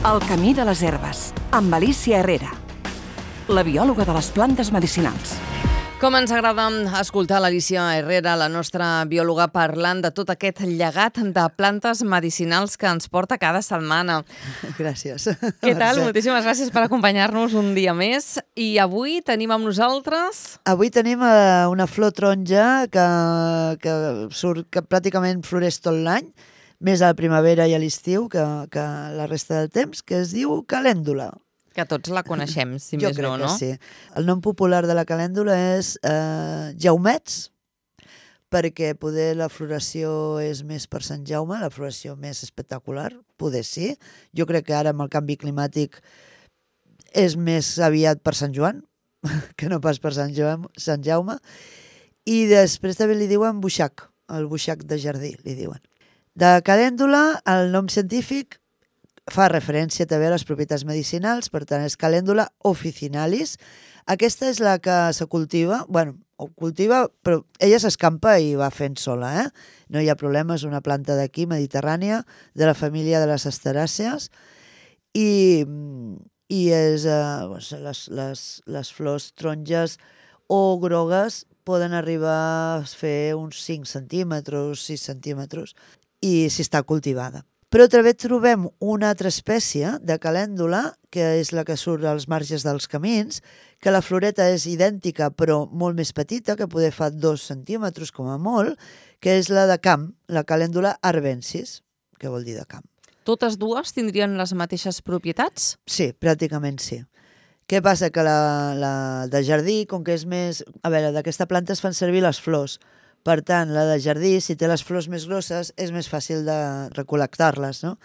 El camí de les herbes, amb Alicia Herrera, la biòloga de les plantes medicinals. Com ens agrada escoltar l'Alicia Herrera, la nostra biòloga, parlant de tot aquest llegat de plantes medicinals que ens porta cada setmana. Gràcies. Què tal? Moltíssimes gràcies per acompanyar-nos un dia més. I avui tenim amb nosaltres... Avui tenim una flor taronja que pràcticament floreix tot l'any, més a la primavera i a l'estiu que la resta del temps, que es diu calèndula. Que tots la coneixem, si Jo més no, no? crec que sí. El nom popular de la calèndula és jaumets, perquè poder la floració és més per Sant Jaume, la floració més espectacular, poder sí. Jo crec que ara amb el canvi climàtic és més aviat per Sant Joan, que no pas per Sant Jaume. I després també li diuen buixac, el buixac de jardí, li diuen. De calèndula, el nom científic fa referència també a les propietats medicinals, per tant és calèndula officinalis. Aquesta és la que se cultiva, però ella s'escampa i va fent sola, No hi ha problema, és una planta d'aquí, mediterrània, de la família de les asteràcees, i és, les flors taronges o grogues poden arribar a fer uns 5 centímetres, 6 centímetres, i si està cultivada. Però també trobem una altra espècie de calèndula, que és la que surt als marges dels camins, que la floreta és idèntica però molt més petita, que poder fa 2 centímetres com a molt, que és la de camp, la calèndula arvensis, que vol dir de camp. Totes dues tindrien les mateixes propietats? Sí, pràcticament sí. Què passa? Que la de jardí, com que és més... A veure, d'aquesta planta es fan servir les flors. Per tant, la de jardí, si té les flors més grosses, és més fàcil de recol·lectar-les, no?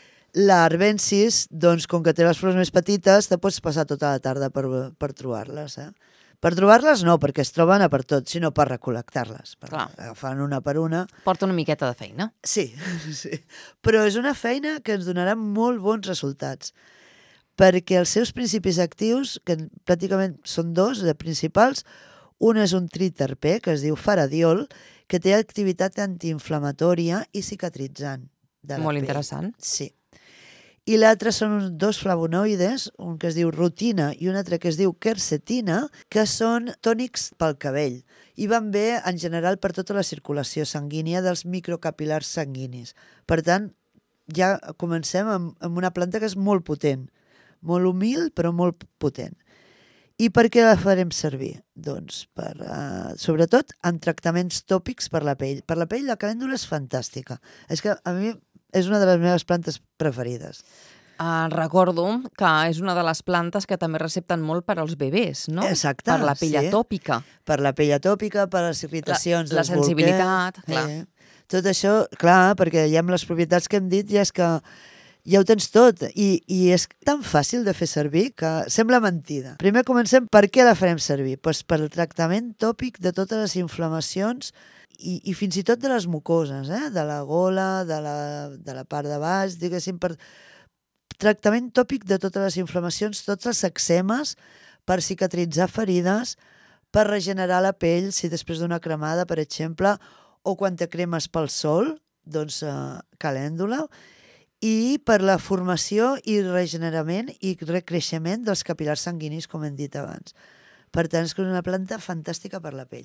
La arvensis, doncs, com que té les flors més petites, te pots passar tota la tarda per trobar-les, Per trobar-les no, perquè es troben a per tot, sinó per recol·lectar-les. Agafant una per una. Porta una miqueta de feina. Sí, sí. Però és una feina que ens donarà molt bons resultats, perquè els seus principis actius, que pràcticament són 2 de principals, un és un triterpè, que es diu faradiol, que té activitat antiinflamatòria i cicatritzant de la Molt pell. interessant. Sí. I l'altre són 2 flavonoides, un que es diu rutina i un altre que es diu quercetina, que són tònics pel cabell i van bé en general per tota la circulació sanguínia dels microcapilars sanguinis. Per tant, ja comencem amb una planta que és molt potent, molt humil però molt potent. I per què la farem servir? Doncs, sobretot, en tractaments tòpics per la pell. Per la pell la calèndula és fantàstica. És que a mi és una de les meves plantes preferides. Recordo que és una de les plantes que també recepten molt per als bebès, no? Exacte, per la pell atòpica. Per la pell atòpica, per les irritacions la dels sensibilitat, clar. Tot això, clar, perquè ja amb les propietats que hem dit ja és que ja ho tens tot, i és tan fàcil de fer servir que sembla mentida. Primer comencem per què la farem servir? Pues per el tractament tòpic de totes les inflamacions i fins i tot de les mucoses, de la gola, de la part de baix, diguéssim, per tractament tòpic de totes les inflamacions, tots els eczemes, per cicatritzar ferides, per regenerar la pell, si després d'una cremada, per exemple, o quan te cremes pel sol, doncs calèndula, i per la formació i regenerament i recreixement dels capilars sanguinis, com hem dit abans. Per tant, és una planta fantàstica per la pell.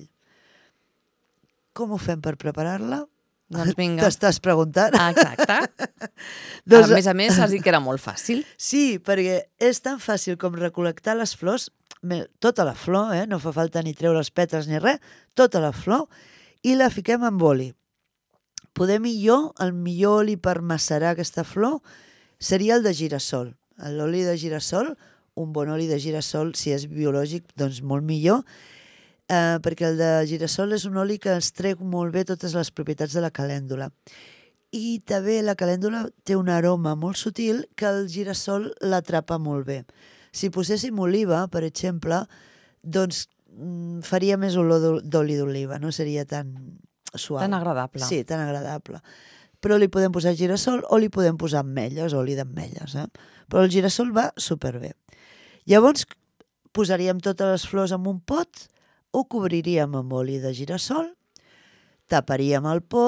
Com ho fem per preparar-la? Doncs vinga. T'estàs preguntant? Exacte. Doncs, a més, has dit que era molt fàcil. Sí, perquè és tan fàcil com recol·lectar les flors, tota la flor, no fa falta ni treure els pètals ni res, tota la flor, i la fiquem amb oli. El millor oli per macerar aquesta flor seria el de girassol. L'oli de girassol, un bon oli de girassol, si és biològic, doncs molt millor, perquè el de girassol és un oli que ens treu molt bé totes les propietats de la calèndula. I també la calèndula té un aroma molt sutil que el girassol l'atrapa molt bé. Si poséssim oliva, per exemple, doncs faria més olor d'oli d'oliva, no seria tan suau. Tan agradable. Sí, tan agradable. Però li podem posar girassol o li podem posar ametlles, oli d'ametlles. Però el girassol va superbé. Llavors posaríem totes les flors en un pot, ho cobriríem amb oli de girassol, taparíem el pot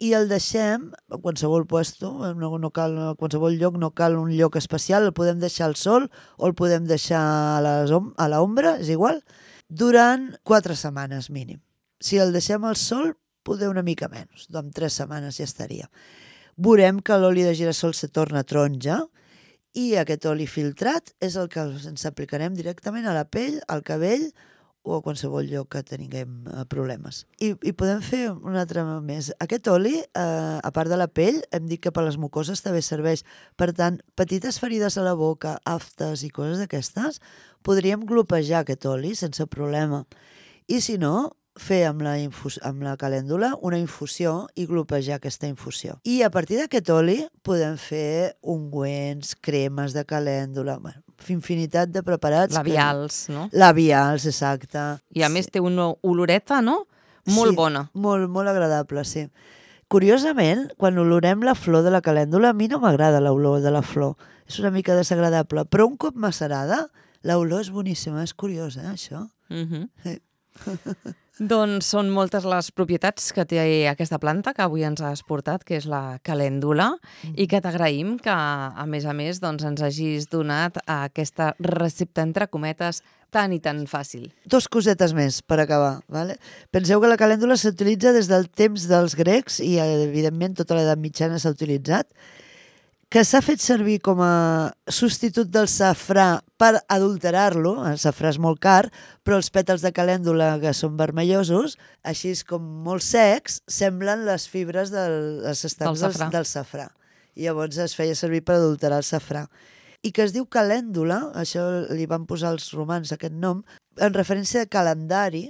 i el deixem a qualsevol puesto, no cal, a qualsevol lloc, no cal un lloc especial, el podem deixar al sol o el podem deixar a l'ombra, és igual, durant 4 setmanes mínim. Si el deixem al sol, poder una mica menys, amb 3 setmanes ja estaria. Veurem que l'oli de girassol se torna taronja i aquest oli filtrat és el que ens aplicarem directament a la pell, al cabell o a qualsevol lloc que tinguem problemes. I podem fer un altre més. Aquest oli, a part de la pell, hem dit que per les mucoses també serveix. Per tant, petites ferides a la boca, aftes i coses d'aquestes, podríem glopejar aquest oli sense problema. I si no, fer amb la calèndula una infusió i glopejar aquesta infusió. I a partir d'aquest oli podem fer ungüents, cremes de calèndula, infinitat de preparats. Labials, no? Labials, exacte. I a més té una oloreta, no? Molt bona. Molt, molt agradable, sí. Curiosament, quan olorem la flor de la calèndula, a mi no m'agrada l'olor de la flor. És una mica desagradable, però un cop macerada, l'olor és boníssima. És curiós, això? Sí. Doncs són moltes les propietats que té aquesta planta que avui ens has portat, que és la calèndula, i que t'agraïm que, a més, doncs, ens hagis donat aquesta recepta, entre cometes, tan i tan fàcil. 2 cosetes més per acabar. Vale? Penseu que la calèndula s'utilitza des del temps dels grecs i, evidentment, tota l'edat mitjana s'ha utilitzat, que s'ha fet servir com a substitut del safrà per adulterar-lo. El safrà és molt car, però els pètals de calèndula, que són vermellosos, així com molt secs, semblen les fibres dels estams del safrà. I llavors es feia servir per adulterar el safrà. I que es diu calèndula, això li van posar els romans aquest nom, en referència a calendari,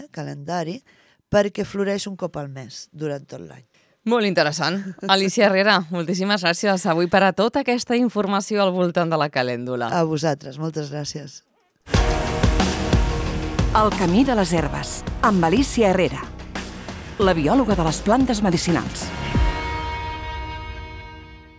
perquè floreix un cop al mes durant tot l'any. Molt interessant. Alicia Herrera, moltíssimes gràcies avui per a tota aquesta informació al voltant de la calèndula. A vosaltres, moltes gràcies. El camí de les herbes, amb Alicia Herrera, la biòloga de les plantes medicinals.